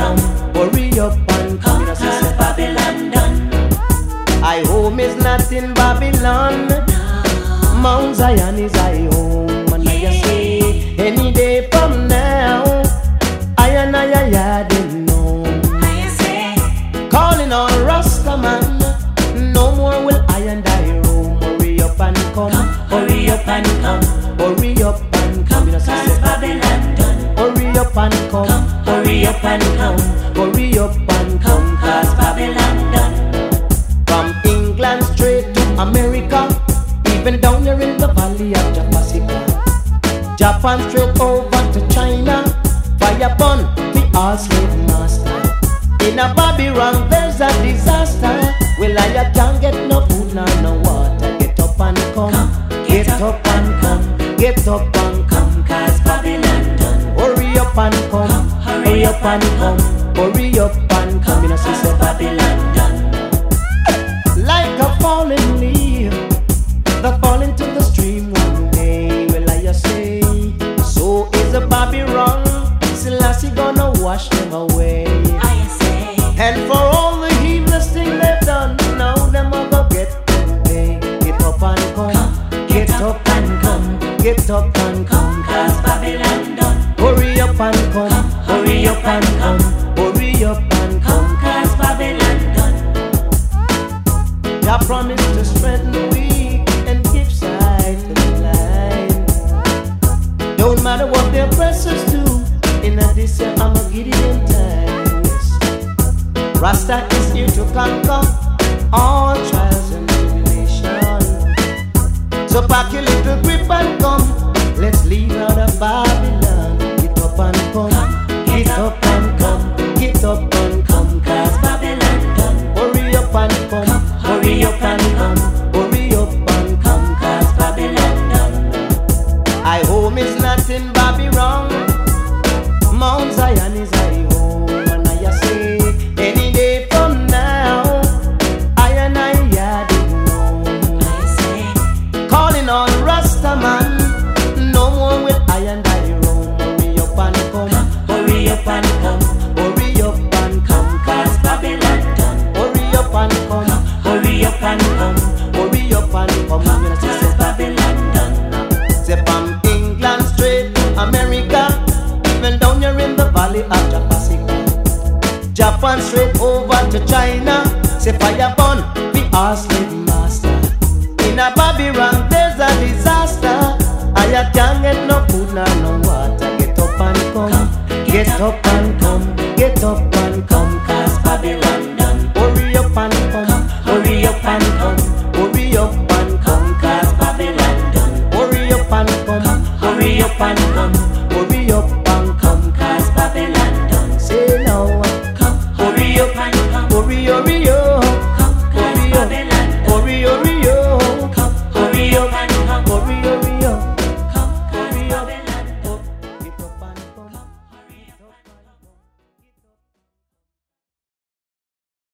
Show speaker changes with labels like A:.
A: come.
B: Hurry up and come.
A: Cause Babylon done.
B: I home is not in Babylon. Mount Zion is I home. And I say, any day from now, I didn't know.
A: I say,
B: Calling on Rastaman, no more will I and I roam. Hurry up and come.
A: hurry up and come.
B: Hurry up and come.
A: Cause Babylon done.
B: Hurry up and come.
A: Hurry up and come.
B: Hurry up and come.
A: Cause Babylon done.
B: From England straight to America, even down here in the valley of Japasica. Japan straight over to China, fire burn the all slave master. In a Babylon there's a disaster. Well, I can't get no food nor no water. Get up and come. Get up and come. Get up and come.
A: Cause Babylon done.
B: Hurry up and come.
A: Hurry up and come.
B: Hurry up and come. You know,
A: Cause
B: sister,
A: Babylon done.
B: like a falling leaf that fall into the stream one day. Well, I say, so is a Babylon. Selassie gonna wash them away.
A: I say,
B: And for all the heedless thing they've done, now them a go get them pay. Get up and come. Get up and come. Get up and come.
A: cause Babylon done.
B: Hurry up and come.
A: Hurry up and come.
B: Hurry up and come.
A: Cause Babylon done.
B: I promise to strengthen the weak and give sight to the blind. Don't matter what the oppressors do, in this year I'm a Gideon times. Rasta is here to conquer all trials and tribulation. So pack your little grip and come. Let's leave out of Babylon. Get up and come. Get up and come. Get up and come.
A: Cause Babylon done.
B: Hurry up and come.
A: Hurry up and come.
B: Hurry up and come.
A: Cause Babylon done.
B: I home is not in Babylon. Mount Zion is I home. And I say, any day from now, I didn't know.
A: I say,
B: Calling on Rastaman, no more will I and I roam. Hurry up and come.
A: hurry up and come.
B: Hurry up and come.
A: Cause Babylon done.
B: Hurry up and come.
A: Hurry up and come.
B: Hurry up and come.
A: Cause Babylon done.
B: Say from England straight to America, even down here in the valley of Japasica. Japan straight over to China. Say fire burn the our slave master. In a Babylon there's a disaster. I can't get no food nor no water. Get up and come. Get up and come. Get up and come.
A: Cause Babylon done.
B: Hurry up and come.
A: Hurry up and come.